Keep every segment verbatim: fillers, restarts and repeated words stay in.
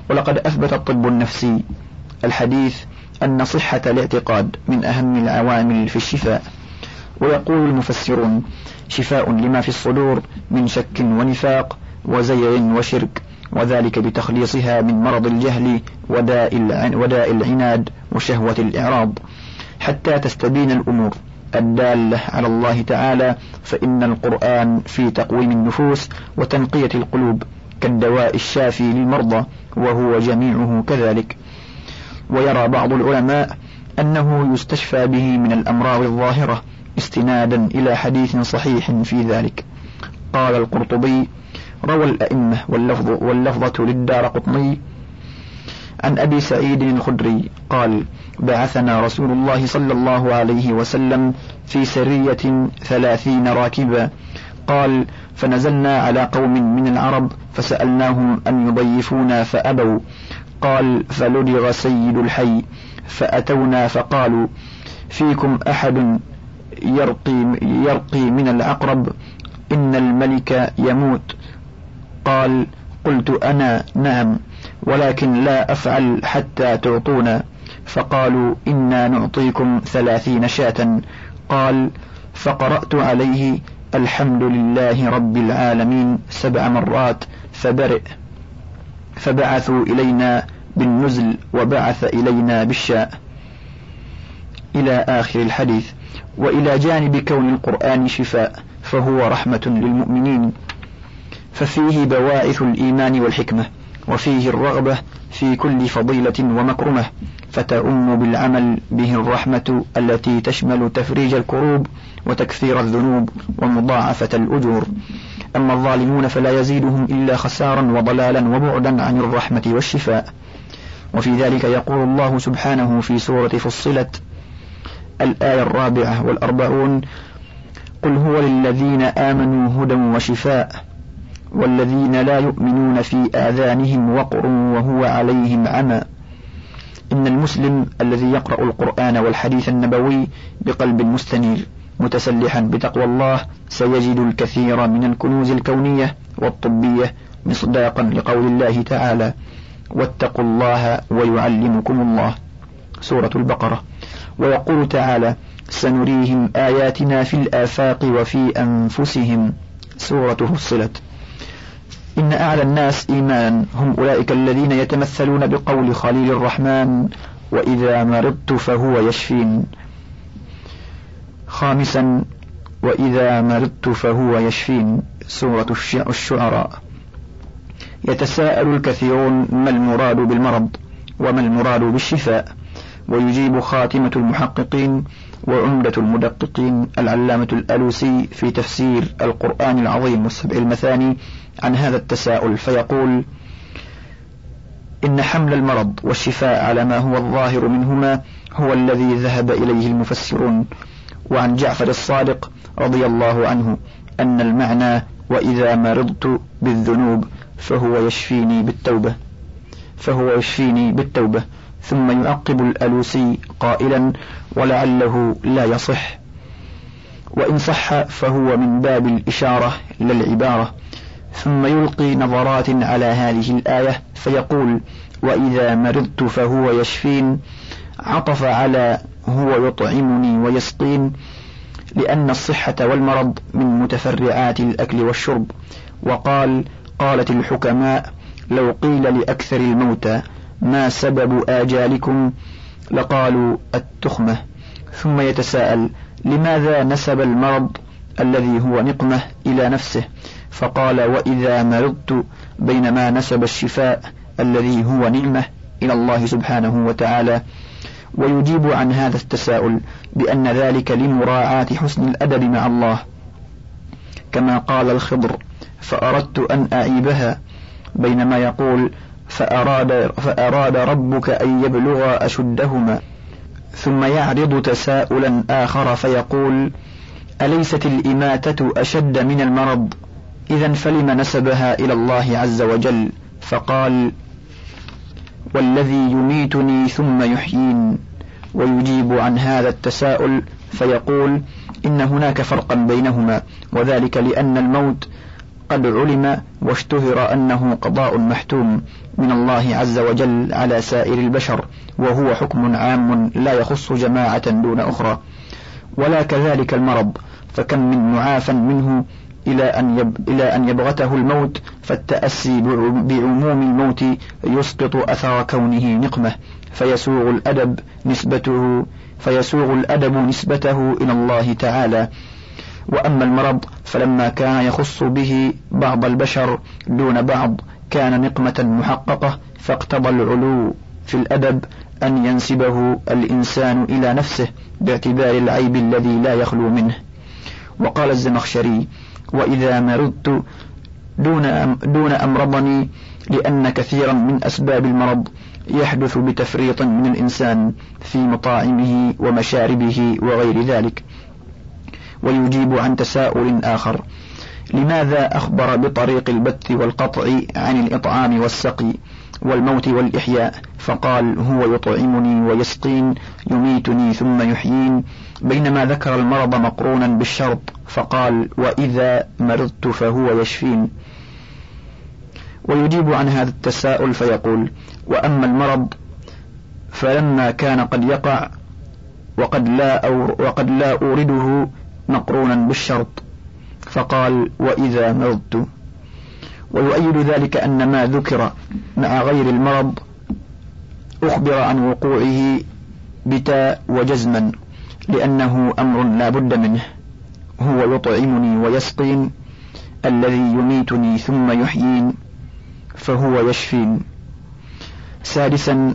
ولقد أثبت الطب النفسي الحديث أن صحة الاعتقاد من أهم العوامل في الشفاء. ويقول المفسرون: شفاء لما في الصدور من شك ونفاق وزيغ وشرك، وذلك بتخليصها من مرض الجهل وداء العناد وشهوة الإعراض، حتى تستبين الأمور الدالة على الله تعالى. فإن القرآن في تقويم النفوس وتنقية القلوب كالدواء الشافي للمرضى، وهو جميعه كذلك. ويرى بعض العلماء أنه يستشفى به من الأمراض الظاهرة استنادا إلى حديث صحيح في ذلك. قال القرطبي: روى الأئمة واللفظ واللفظة للدارقطني عن أبي سعيد الخدري قال: بعثنا رسول الله صلى الله عليه وسلم في سرية ثلاثين راكبا. قال: فنزلنا على قوم من العرب فسألناهم أن يضيفونا فأبوا. قال: فلدغ سيد الحي فأتونا فقالوا: فيكم أحد يرقي, يرقي من العقرب؟ إن الملك يموت. قال: قلت أنا: نعم، ولكن لا أفعل حتى تعطونا. فقالوا: إنا نعطيكم ثلاثين شاة. قال: فقرأت عليه الحمد لله رب العالمين سبع مرات فبرئ. فبعثوا إلينا بالنزل وبعث إلينا بالشاء، إلى آخر الحديث. وإلى جانب كون القرآن شفاء فهو رحمة للمؤمنين، ففيه بواعث الإيمان والحكمة، وفيه الرغبة في كل فضيلة ومكرمة، فتؤم بالعمل به الرحمة التي تشمل تفريج الكروب وتكثير الذنوب ومضاعفة الأجور. أما الظالمون فلا يزيدهم إلا خسارا وضلالا وبعدا عن الرحمة والشفاء. وفي ذلك يقول الله سبحانه في سورة فصلت الآية الرابعة والأربعون: قل هو للذين آمنوا هدى وشفاء والذين لا يؤمنون في آذانهم وقر وهو عليهم عمى. إن المسلم الذي يقرأ القرآن والحديث النبوي بقلب مستنير متسلحا بتقوى الله سيجد الكثير من الكنوز الكونية والطبية مصداقا لقول الله تعالى: واتقوا الله ويعلمكم الله، سورة البقرة. ويقول تعالى: سنريهم آياتنا في الآفاق وفي أنفسهم، سورة فصلت. إن أعلى الناس إيمانا هم أولئك الذين يتمثلون بقول خليل الرحمن: وإذا مرضت فهو يشفين. خامسا: وإذا مرضت فهو يشفين، سورة الشعراء. يتساءل الكثيرون ما المراد بالمرض وما المراد بالشفاء، ويجيب خاتمة المحققين وعمدة المدققين العلامة الألوسي في تفسير القرآن العظيم والسبع المثاني عن هذا التساؤل، فيقول: إن حمل المرض والشفاء على ما هو الظاهر منهما هو الذي ذهب إليه المفسرون. وعن جعفر الصادق رضي الله عنه أن المعنى: وإذا مرضت بالذنوب فهو يشفيني بالتوبة فهو يشفيني بالتوبة. ثم يعقب الألوسي قائلا: ولعله لا يصح، وإن صح فهو من باب الإشارة للعبارة. ثم يلقي نظرات على هذه الآية فيقول: وإذا مرضت فهو يشفين، عطف على هو يطعمني ويسقين، لأن الصحة والمرض من متفرعات الأكل والشرب. وقال: قالت الحكماء: لو قيل لأكثر الموتى ما سبب آجالكم لقالوا التخمة. ثم يتساءل: لماذا نسب المرض الذي هو نقمة إلى نفسه فقال: وإذا مرضت، بينما نسب الشفاء الذي هو نعمة إلى الله سبحانه وتعالى؟ ويجيب عن هذا التساؤل بأن ذلك لمراعاة حسن الأدب مع الله، كما قال الخضر: فأردت أن أعيبها، بينما يقول: فأراد, فأراد ربك أن يبلغ أشدهما. ثم يعرض تساؤلا آخر فيقول: أليست الإماتة أشد من المرض؟ إذن فلم نسبها إلى الله عز وجل فقال: والذي يميتني ثم يحيين. ويجيب عن هذا التساؤل فيقول: إن هناك فرقا بينهما، وذلك لأن الموت قد علم واشتهر أنه قضاء محتوم من الله عز وجل على سائر البشر، وهو حكم عام لا يخص جماعة دون أخرى. ولا كذلك المرض، فكم من معافى منه إلى أن, يب إلى أن يبغته الموت، فالتأسي بعموم الموت يسقط أثر كونه نقمة، فيسوغ الأدب نسبته فيسوغ الأدب نسبته إلى الله تعالى. وأما المرض فلما كان يخص به بعض البشر دون بعض كان نقمة محققة، فاقتضى العلو في الأدب أن ينسبه الإنسان إلى نفسه باعتبار العيب الذي لا يخلو منه. وقال الزمخشري: وإذا مرضت دون, دون أمرضني، لأن كثيرا من أسباب المرض يحدث بتفريط من الإنسان في مطاعمه ومشاربه وغير ذلك. ويجيب عن تساؤل آخر: لماذا أخبر بطريق البت والقطع عن الإطعام والسقي والموت والإحياء، فقال: هو يطعمني ويسقين يميتني ثم يحيين، بينما ذكر المرض مقرونا بالشرط فقال: وإذا مرضت فهو يشفين. ويجيب عن هذا التساؤل فيقول: وأما المرض فلما كان قد يقع وقد لا, وقد لا أورده مقرونا بالشرط فقال: وإذا مرضت. ويؤيد ذلك أن ما ذكر مع غير المرض أخبر عن وقوعه بتاء وجزما، لأنه أمر لا بد منه. هو يطعمني ويسقين، الذي يميتني ثم يحيين، فهو يشفين. سادسا: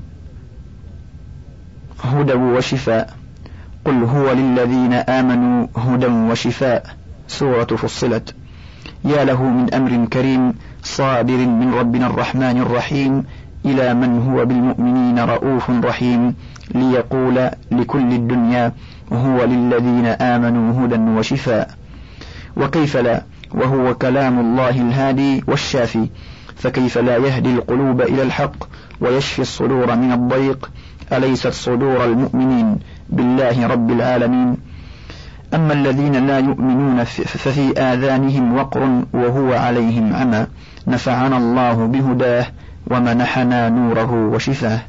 هدى وشفاء. قل هو للذين آمنوا هدى وشفاء، سورة فصلت. يا له من أمر كريم صادر من ربنا الرحمن الرحيم إلى من هو بالمؤمنين رؤوف رحيم، ليقول لكل الدنيا هو للذين آمنوا هدى وشفاء. وكيف لا، وهو كلام الله الهادي والشافي، فكيف لا يهدي القلوب إلى الحق ويشفي الصدور من الضيق؟ أليست صدور المؤمنين بالله رب العالمين؟ أما الذين لا يؤمنون ففي آذانهم وقر وهو عليهم عمى، نفعنا الله بهداه ومنحنا نوره وشفاه.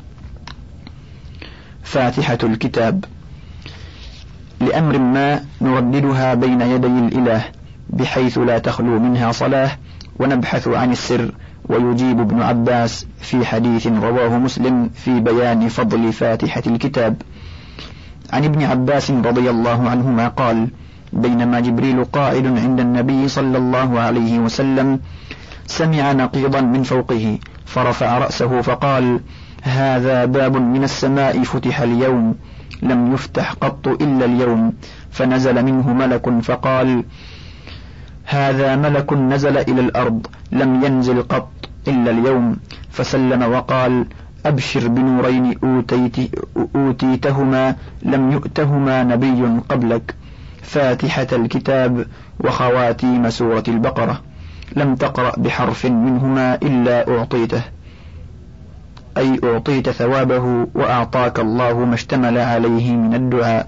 فاتحة الكتاب. لأمر ما نرددها بين يدي الإله بحيث لا تخلو منها صلاة، ونبحث عن السر. ويجيب ابن عباس في حديث رواه مسلم في بيان فضل فاتحة الكتاب عن ابن عباس رضي الله عنهما قال: بينما جبريل قاعد عند النبي صلى الله عليه وسلم سمع نقيضا من فوقه، فرفع رأسه فقال: هذا باب من السماء فتح اليوم، لم يفتح قط إلا اليوم. فنزل منه ملك فقال: هذا ملك نزل إلى الأرض، لم ينزل قط إلا اليوم. فسلم وقال: أبشر بنورين أوتيت أوتيتهما لم يؤتهما نبي قبلك، فاتحة الكتاب وخواتيم سورة البقرة، لم تقرأ بحرف منهما إلا أعطيته، أي أعطيت ثوابه وأعطاك الله ما اشتمل عليه من الدعاء.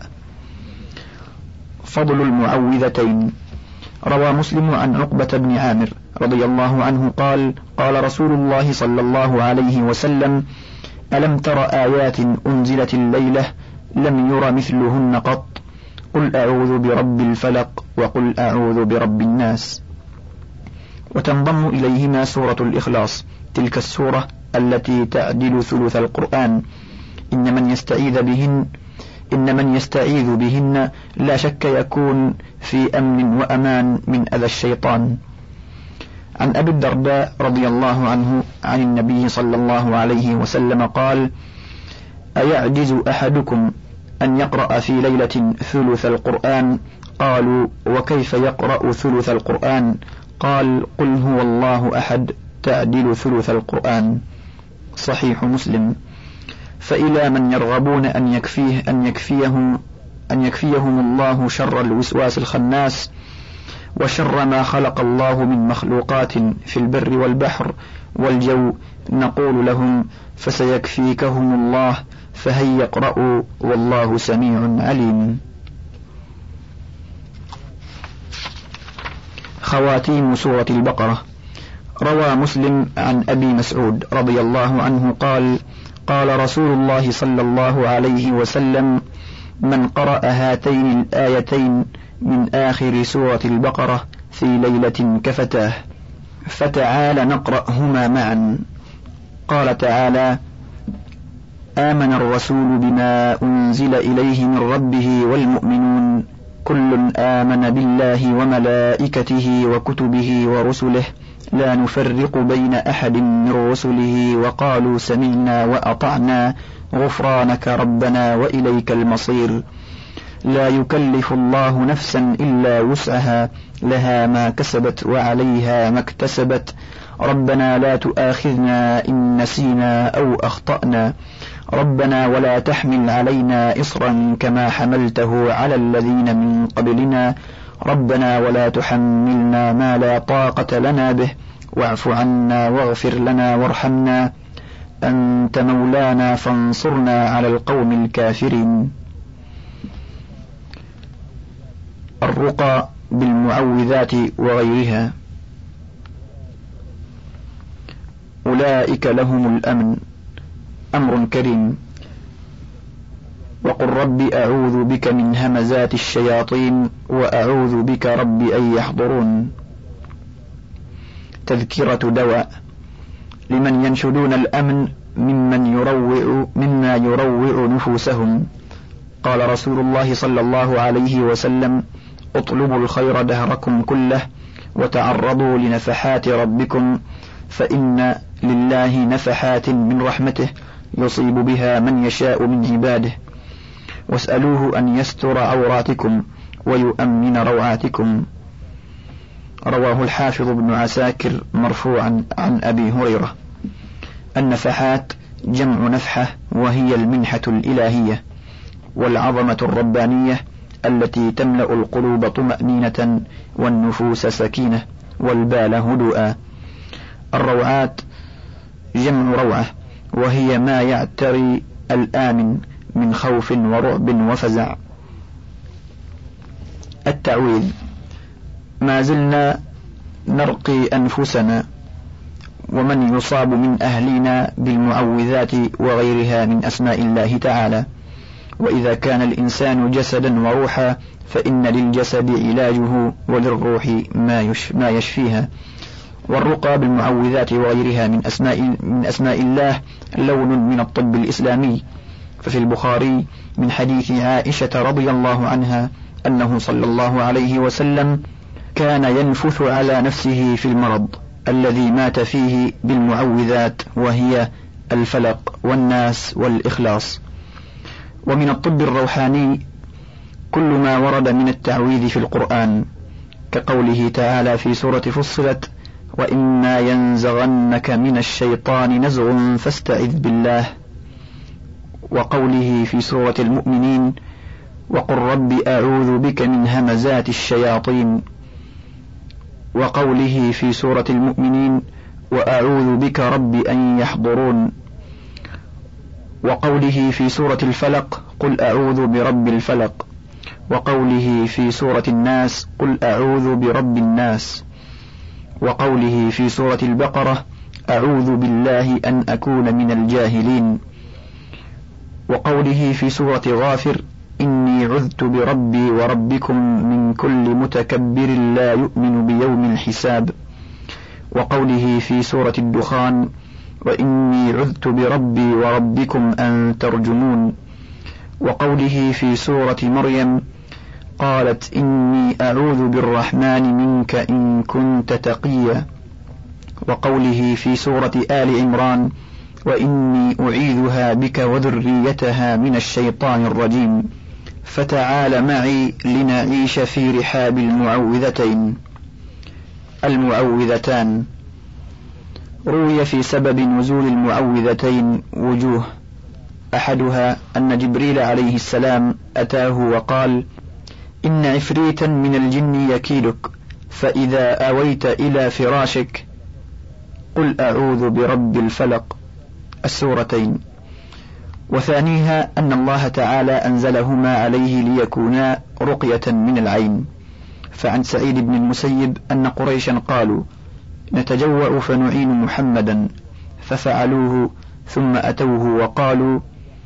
فضل المعوذتين. روى مسلم عن عقبة بن عامر رضي الله عنه قال: قال رسول الله صلى الله عليه وسلم: ألم تر آيات أنزلت الليلة لم ير مثلهن قط، قل أعوذ برب الفلق وقل أعوذ برب الناس. وتنضم إليهما سورة الإخلاص، تلك السورة التي تعدل ثلث القرآن. إن من يستعيذ بهن إن من يستعيذ بهن لا شك يكون في أمن وأمان من أذى الشيطان. عن أبي الدرداء رضي الله عنه عن النبي صلى الله عليه وسلم قال: أيعجز أحدكم أن يقرأ في ليلة ثلث القرآن؟ قالوا: وكيف يقرأ ثلث القرآن؟ قال: قل هو الله أحد تعدل ثلث القرآن. صحيح مسلم. فإلى من يرغبون أن يكفيه أن يكفيهم أن يكفيهم الله شر الوسواس الخناس وشر ما خلق الله من مخلوقات في البر والبحر والجو، نقول لهم: فسيكفيكهم الله، فهيا يقرأوا والله سميع عليم. خواتيم سورة البقرة. روى مسلم عن أبي مسعود رضي الله عنه قال: قال رسول الله صلى الله عليه وسلم: من قرأ هاتين الآيتين من آخر سورة البقرة في ليلة كفتاه. فتعال نقرأهما معا. قال تعالى: آمن الرسول بما أنزل إليه من ربه والمؤمنون كل آمن بالله وملائكته وكتبه ورسله لا نفرق بين أحد من رسله وقالوا سمعنا وأطعنا غفرانك ربنا وإليك المصير. لا يكلف الله نفسا إلا وسعها لها ما كسبت وعليها ما اكتسبت ربنا لا تؤاخذنا إن نسينا أو أخطأنا ربنا ولا تحمل علينا إصرا كما حملته على الذين من قبلنا ربنا ولا تحملنا ما لا طاقة لنا به واعف عنا واغفر لنا وارحمنا أنت مولانا فانصرنا على القوم الكافرين. الرقى بالمعوذات وغيرها. أولئك لهم الأمن. أمر كريم. وقل رب أعوذ بك من همزات الشياطين وأعوذ بك رب أن يحضرون. تذكرة دواء لمن ينشدون الأمن ممن يروع مما يروع نفوسهم. قال رسول الله صلى الله عليه وسلم: اطلبوا الخير دهركم كله وتعرضوا لنفحات ربكم فإن لله نفحات من رحمته يصيب بها من يشاء من عباده واسألوه أن يستر عوراتكم ويؤمن روعاتكم. رواه الحافظ ابن عساكر مرفوعا عن أبي هريرة. النفحات جمع نفحة وهي المنحة الإلهية والعظمة الربانية التي تملأ القلوب طمأنينة والنفوس سكينة والبال هدوءا. الروعات جمع روعة وهي ما يعتري الآمن من خوف ورعب وفزع. التعويذ. ما زلنا نرقي أنفسنا ومن يصاب من أهلنا بالمعوذات وغيرها من أسماء الله تعالى. وإذا كان الإنسان جسدا وروحا فإن للجسد علاجه وللروح ما يشفيها. والرقى بالمعوذات وغيرها من أسماء, من أسماء الله لون من الطب الإسلامي. ففي البخاري من حديث عائشة رضي الله عنها أنه صلى الله عليه وسلم كان ينفث على نفسه في المرض الذي مات فيه بالمعوذات وهي الفلق والناس والإخلاص. ومن الطب الروحاني كل ما ورد من التعويذ في القرآن كقوله تعالى في سورة فصلت: وإما ينزغنك من الشيطان نزغ فاستعذ بالله. وقوله في سورة المؤمنين: وقل رب أعوذ بك من همزات الشياطين. وقوله في سورة المؤمنين: وأعوذ بك رب أن يحضرون. وقوله في سورة الفلق: قل أعوذ برب الفلق. وقوله في سورة الناس: قل أعوذ برب الناس. وقوله في سورة البقرة: أعوذ بالله أن أكون من الجاهلين. وقوله في سورة غافر: إني عذت بربي وربكم من كل متكبر لا يؤمن بيوم الحساب. وقوله في سورة الدخان: وإني عذت بربي وربكم أن ترجمون. وقوله في سورة مريم: قالت إني أعوذ بالرحمن منك إن كنت تقيا. وقوله في سورة آل عمران: وإني أعيذها بك وذريتها من الشيطان الرجيم. فتعال معي لنعيش في رحاب المعوذتين. المعوذتان. روي في سبب نزول المعوذتين وجوه. أحدها أن جبريل عليه السلام أتاه وقال: إن عفريتا من الجن يكيدك فإذا أويت إلى فراشك قل أعوذ برب الفلق، السورتين. وثانيها أن الله تعالى أنزلهما عليه ليكونا رقية من العين، فعن سعيد بن المسيب أن قريشا قالوا نتجوأ فنعين محمدا، ففعلوه ثم أتوه وقالوا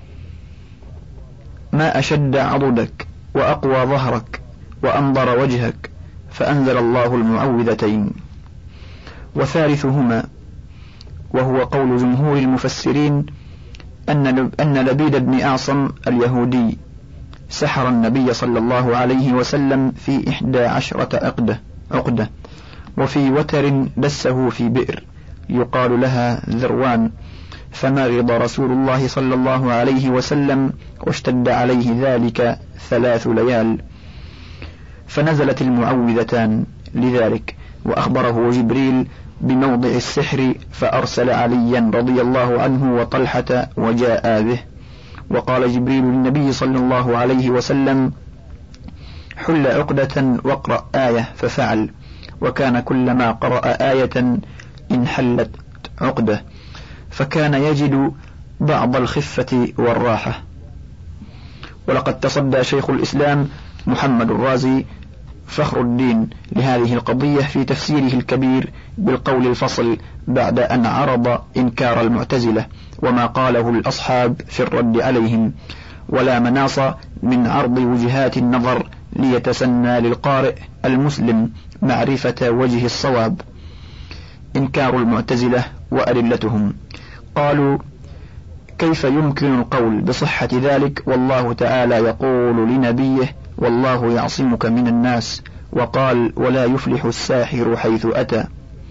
ما أشد عضدك وأقوى ظهرك وأنظر وجهك، فأنزل الله المعوذتين. وثالثهما وهو قول جمهور المفسرين أن أن لبيد بن أعصم اليهودي سحر النبي صلى الله عليه وسلم في إحدى عشرة عقدة عقدة وفي وتر دسه في بئر يقال لها ذروان، فمرض رسول الله صلى الله عليه وسلم واشتد عليه ذلك ثلاث ليال، فنزلت المعوذتان لذلك، وأخبره جبريل بموضع السحر فأرسل عليا رضي الله عنه وطلحة وجاء به. وقال جبريل للنبي صلى الله عليه وسلم حل عقدة واقرأ آية، ففعل، وكان كلما قرأ آية انحلت عقدة، فكان يجد بعض الخفة والراحة. ولقد تصدى شيخ الإسلام محمد الرازي فخر الدين لهذه القضية في تفسيره الكبير بالقول الفصل بعد أن عرض إنكار المعتزلة وما قاله الأصحاب في الرد عليهم، ولا مناص من عرض وجهات النظر ليتسنى للقارئ المسلم معرفة وجه الصواب. إنكار المعتزلة وأدلتهم. قالوا كيف يمكن القول بصحة ذلك والله تعالى يقول لنبيه والله يعصمك من الناس، وقال ولا يفلح الساحر حيث أتى،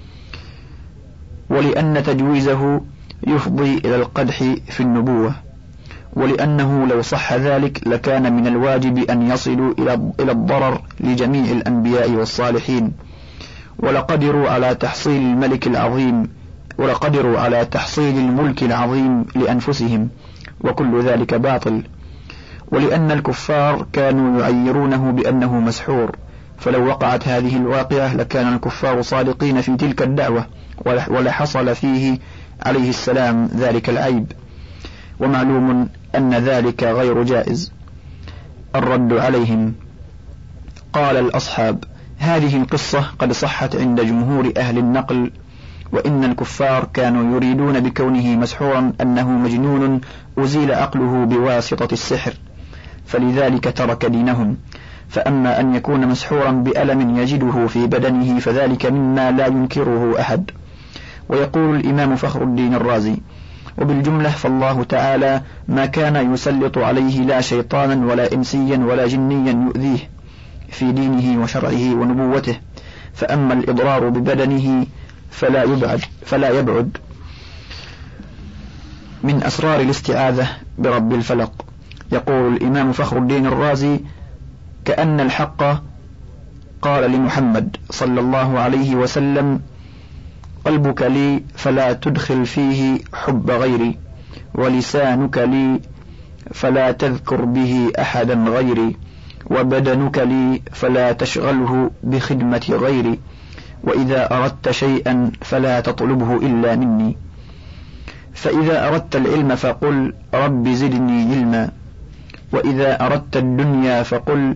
ولأن تجويزه يفضي إلى القدح في النبوة، ولأنه لو صح ذلك لكان من الواجب أن يصلوا إلى الضرر لجميع الأنبياء والصالحين، ولقدروا على تحصيل الملك العظيم ولقدروا على تحصيل الملك العظيم لأنفسهم، وكل ذلك باطل. ولأن الكفار كانوا يعيرونه بأنه مسحور، فلو وقعت هذه الواقعة لكان الكفار صادقين في تلك الدعوة ولحصل فيه عليه السلام ذلك العيب، ومعلوم أن ذلك غير جائز. الرد عليهم. قال الأصحاب هذه القصة قد صحت عند جمهور أهل النقل، وإن الكفار كانوا يريدون بكونه مسحورا أنه مجنون أزيل عقله بواسطة السحر، فلذلك ترك دينهم. فأما أن يكون مسحورا بألم يجده في بدنه فذلك مما لا ينكره أحد. ويقول الإمام فخر الدين الرازي وبالجملة فالله تعالى ما كان يسلط عليه لا شيطانا ولا إنسيا ولا جنيا يؤذيه في دينه وشرعه ونبوته، فأما الإضرار ببدنه فلا يبعد, فلا يبعد من أسرار الاستعاذة برب الفلق. يقول الإمام فخر الدين الرازي كأن الحق قال لمحمد صلى الله عليه وسلم قلبك لي فلا تدخل فيه حب غيري، ولسانك لي فلا تذكر به أحدا غيري، وبدنك لي فلا تشغله بخدمة غيري، وإذا أردت شيئا فلا تطلبه إلا مني، فإذا أردت العلم فقل رب زدني علما، وإذا أردت الدنيا فقل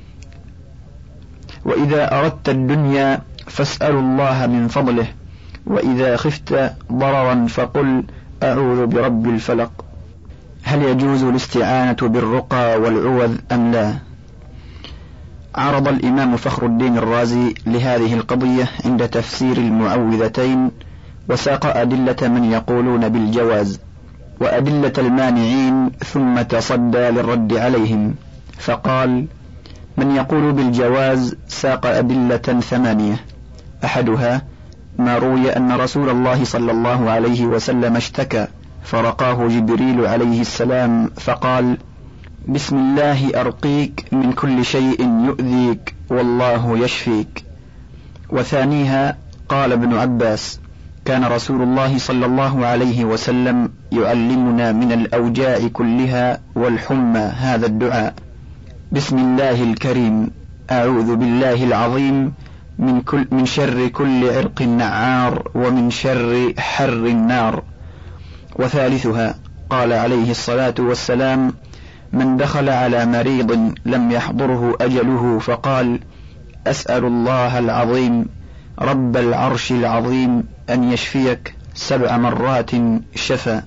وإذا أردت الدنيا فاسأل الله من فضله، وإذا خفت ضررا فقل أعوذ برب الفلق. هل يجوز الاستعانة بالرقى والعوذ أم لا؟ عرض الإمام فخر الدين الرازي لهذه القضية عند تفسير المعوذتين، وساق أدلة من يقولون بالجواز وأدلة المانعين، ثم تصدى للرد عليهم فقال من يقول بالجواز ساق أدلة ثمانية. أحدها ما روي أن رسول الله صلى الله عليه وسلم اشتكى فرقاه جبريل عليه السلام فقال بسم الله أرقيك من كل شيء يؤذيك والله يشفيك. وثانيها قال ابن عباس كان رسول الله صلى الله عليه وسلم يعلمنا من الأوجاع كلها والحمى هذا الدعاء بسم الله الكريم أعوذ بالله العظيم من, كل من شر كل عرق نعار ومن شر حر النار. وثالثها قال عليه الصلاة والسلام من دخل على مريض لم يحضره أجله فقال أسأل الله العظيم رب العرش العظيم أن يشفيك سبع مرات شفا.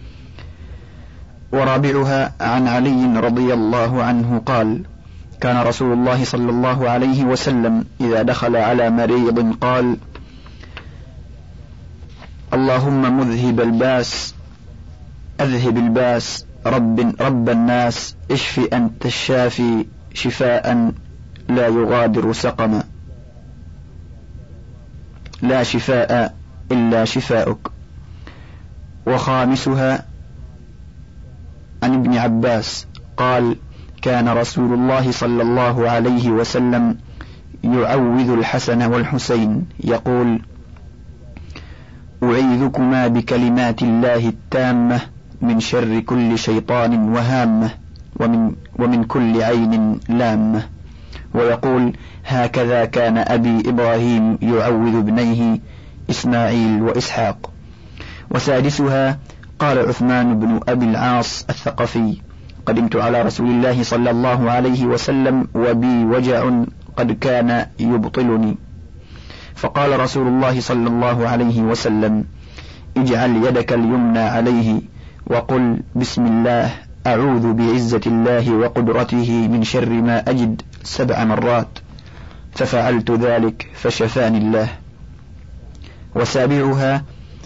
ورابعها عن علي رضي الله عنه قال: كان رسول الله صلى الله عليه وسلم إذا دخل على مريض قال: اللهم مذهب الباس أذهب الباس رب, رب الناس اشف أنت الشافي شفاء لا يغادر سقما، لا شفاء إلا شفاؤك. وخامسها عن ابن عباس قال: كان رسول الله صلى الله عليه وسلم يعوذ الحسن والحسين يقول: أعيذكما بكلمات الله التامة من شر كل شيطان وهامة ومن, ومن كل عين لامة. ويقول: هكذا كان أبي إبراهيم يعوذ ابنيه إسماعيل وإسحاق. وسادسها قال عثمان بن أبي العاص الثقفي: قدمت على رسول الله صلى الله عليه وسلم وبي وجع قد كان يبطلني، فقال رسول الله صلى الله عليه وسلم: اجعل يدك اليمنى عليه وقل بسم الله أعوذ بعزة الله وقدرته من شر ما أجد سبع مرات، ففعلت ذلك فشفاني الله. وسابعها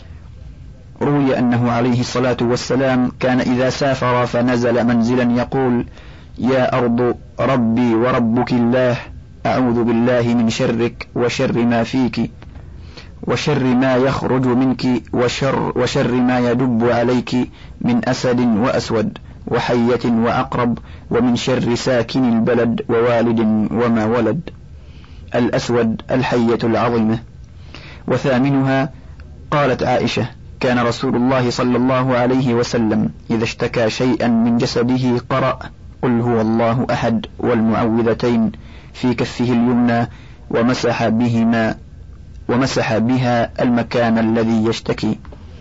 روي أنه عليه الصلاة والسلام كان إذا سافر فنزل منزلا يقول: يا أرض ربي وربك الله، أعوذ بالله من شرك وشر ما فيك وشر ما يخرج منك وشر, وشر ما يدب عليك من أسد وأسود وحية وأقرب ومن شر ساكن البلد ووالد وما ولد. الأسود الحية العظيمة. وثامنها قالت عائشة: كان رسول الله صلى الله عليه وسلم إذا اشتكى شيئا من جسده قرأ قل هو الله أحد والمعوذتين في كفه اليمنى ومسح بهما ومسح بها المكان الذي يشتكي.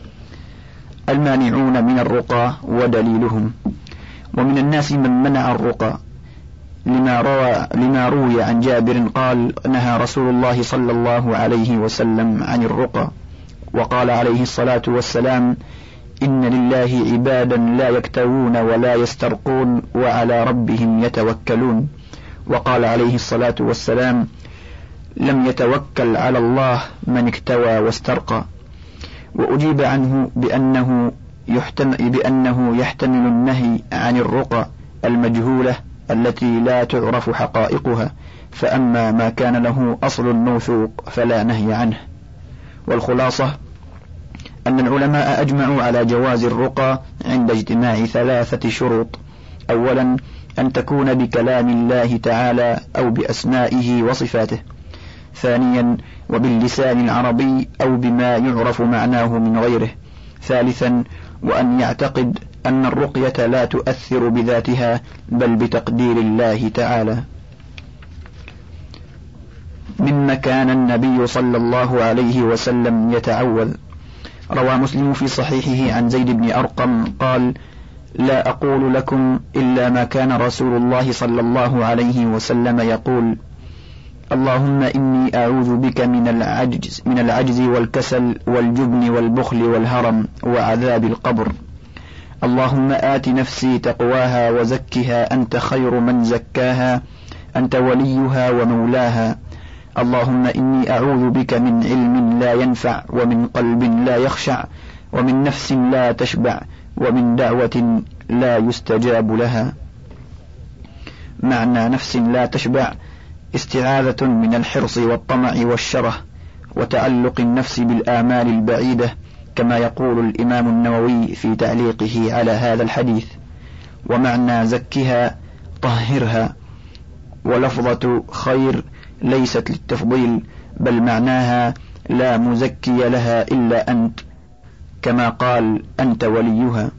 المانعون من الرقى ودليلهم. ومن الناس من منع الرقى لما روى, لما روي عن جابر قال: نهى رسول الله صلى الله عليه وسلم عن الرقى. وقال عليه الصلاة والسلام: إن لله عبادا لا يكتوون ولا يسترقون وعلى ربهم يتوكلون. وقال عليه الصلاة والسلام: لم يتوكل على الله من اكتوى واسترقى. وأجيب عنه بأنه يحتمل, بأنه يحتمل النهي عن الرقى المجهولة التي لا تعرف حقائقها، فأما ما كان له أصل موثوق فلا نهي عنه. والخلاصة أن العلماء أجمعوا على جواز الرقى عند اجتماع ثلاثة شروط: أولا أن تكون بكلام الله تعالى أو بأسمائه وصفاته. ثانيا وباللسان العربي أو بما يعرف معناه من غيره. ثالثا وأن يعتقد أن الرقية لا تؤثر بذاتها بل بتقدير الله تعالى. مما كان النبي صلى الله عليه وسلم يتعوذ. روى مسلم في صحيحه عن زيد بن أرقم قال: لا أقول لكم إلا ما كان رسول الله صلى الله عليه وسلم يقول: اللهم إني أعوذ بك من العجز, من العجز والكسل والجبن والبخل والهرم وعذاب القبر. اللهم آت نفسي تقواها وزكها أنت خير من زكاها أنت وليها ومولاها. اللهم إني أعوذ بك من علم لا ينفع ومن قلب لا يخشع ومن نفس لا تشبع ومن دعوة لا يستجاب لها. معنى نفس لا تشبع استعاذة من الحرص والطمع والشره وتعلق النفس بالآمال البعيدة، كما يقول الإمام النووي في تعليقه على هذا الحديث. ومعنى زكها طهرها. ولفظة خير ليست للتفضيل بل معناها لا مزكي لها إلا أنت، كما قال أنت وليها.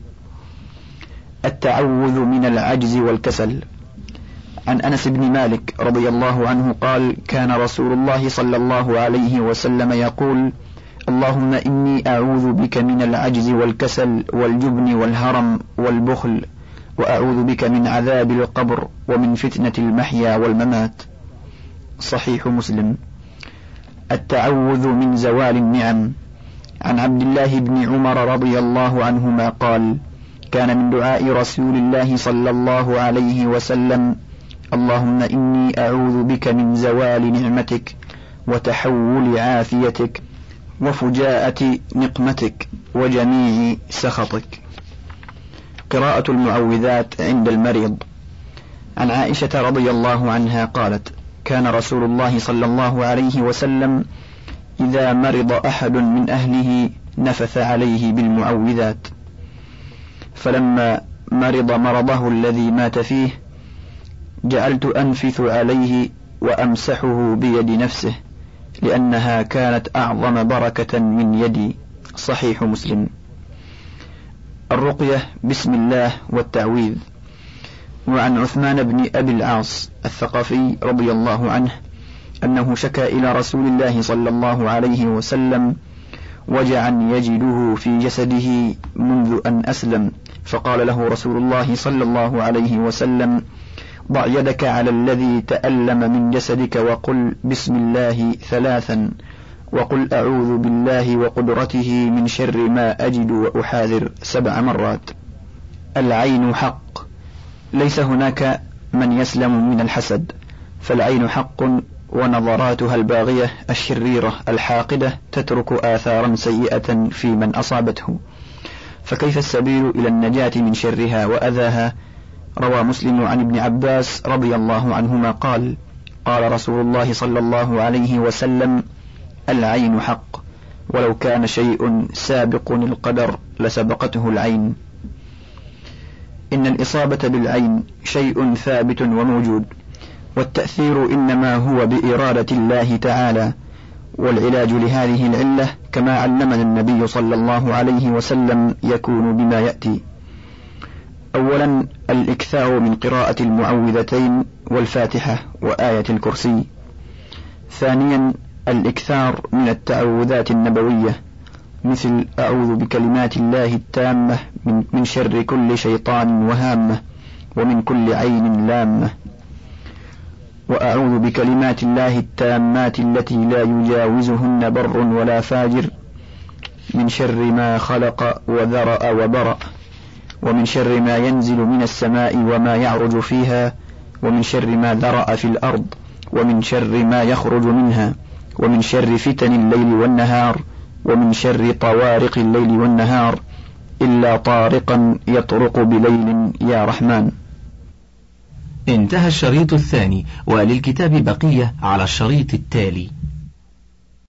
التعوذ من العجز والكسل. عن أنس بن مالك رضي الله عنه قال: كان رسول الله صلى الله عليه وسلم يقول: اللهم إني أعوذ بك من العجز والكسل والجبن والهرم والبخل، وأعوذ بك من عذاب القبر ومن فتنة المحيا والممات. صحيح مسلم. التعوذ من زوال النعم. عن عبد الله بن عمر رضي الله عنهما قال: كان من دعاء رسول الله صلى الله عليه وسلم: اللهم إني أعوذ بك من زوال نعمتك وتحول عافيتك وفجاءة نقمتك وجميع سخطك. قراءة المعوذات عند المريض. عن عائشة رضي الله عنها قالت: كان رسول الله صلى الله عليه وسلم إذا مرض أحد من أهله نفث عليه بالمعوذات، فلما مرض مرضه الذي مات فيه جعلت أنفث عليه وأمسحه بيد نفسه لأنها كانت أعظم بركة من يدي. صحيح مسلم. الرقية بسم الله والتعويذ. وعن عثمان بن أبي العاص الثقفي رضي الله عنه أنه شكا إلى رسول الله صلى الله عليه وسلم وجعا يجده في جسده منذ أن أسلم، فقال له رسول الله صلى الله عليه وسلم: ضع يدك على الذي تألم من جسدك وقل بسم الله ثلاثا، وقل أعوذ بالله وقدرته من شر ما أجد وأحاذر سبع مرات. العين حق، ليس هناك من يسلم من الحسد، فالعين حق، ونظراتها الباغية الشريرة الحاقدة تترك آثارا سيئة في من أصابته، فكيف السبيل إلى النجاة من شرها وأذاها؟ روى مسلم عن ابن عباس رضي الله عنهما قال: قال رسول الله صلى الله عليه وسلم: العين حق، ولو كان شيء سابق القدر لسبقته العين. إن الإصابة بالعين شيء ثابت وموجود، والتأثير إنما هو بإرادة الله تعالى، والعلاج لهذه العلة كما علمنا النبي صلى الله عليه وسلم يكون بما يأتي: أولا الإكثار من قراءة المعوذتين والفاتحة وآية الكرسي. ثانيا الإكثار من التعوذات النبوية، مثل أعوذ بكلمات الله التامة من, من شر كل شيطان وهامة ومن كل عين لامة، وأعوذ بكلمات الله التامات التي لا يجاوزهن بر ولا فاجر من شر ما خلق وذرأ وبرأ، ومن شر ما ينزل من السماء وما يعرج فيها، ومن شر ما ذرأ في الأرض، ومن شر ما يخرج منها، ومن شر فتن الليل والنهار، ومن شر طوارق الليل والنهار، إلا طارقا يطرق بليل يا رحمن. انتهى الشريط الثاني، وللكتاب بقية على الشريط التالي.